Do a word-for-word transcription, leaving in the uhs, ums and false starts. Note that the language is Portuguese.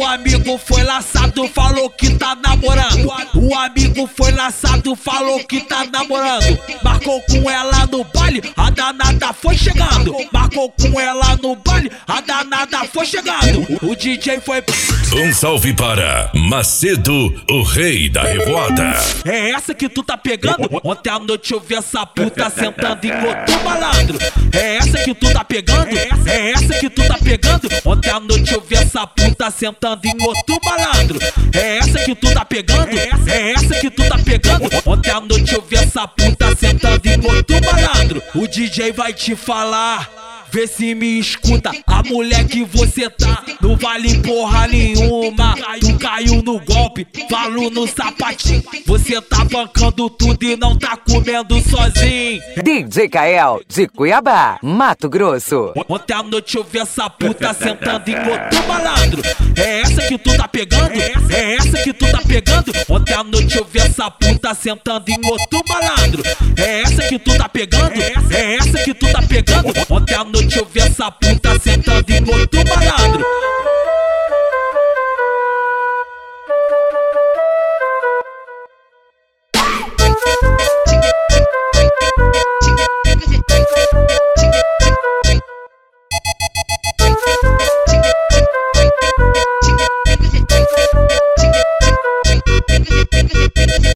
amigo foi laçado, falou que tá namorando. O amigo foi laçado, falou que tá namorando. Marcou com ela no baile, a danada foi chegando. Marcou com ela no baile, a danada foi chegando. O D J foi... Um salve para Macedo, o rei da revoada. É essa que tu tá pegando? Ontem à noite eu vi essa puta sentando em outro malandro. É essa que tu tá pegando? É essa que tu tá pegando? Ontem à noite eu vi essa puta sentando em outro malandro. É essa que tu tá pegando? É essa que tu tá pegando? Ontem à noite eu vi essa puta sentando em outro malandro. O D J vai te falar, vê se me escuta. A mulher que você tá não vale porra nenhuma. Tu caiu no golpe, falo no sapatinho. Você tá bancando tudo e não tá comendo sozinho. D J Kael, de Cuiabá, Mato Grosso. Ontem à noite eu vi essa puta sentando em outro malandro. É essa que tu tá pegando? É essa que tu tá pegando? Ontem à noite eu vi essa puta sentando em outro malandro. É essa que tu tá pegando? É essa que tu tá pegando? Ontem à noite eu vi essa puta sentando em outro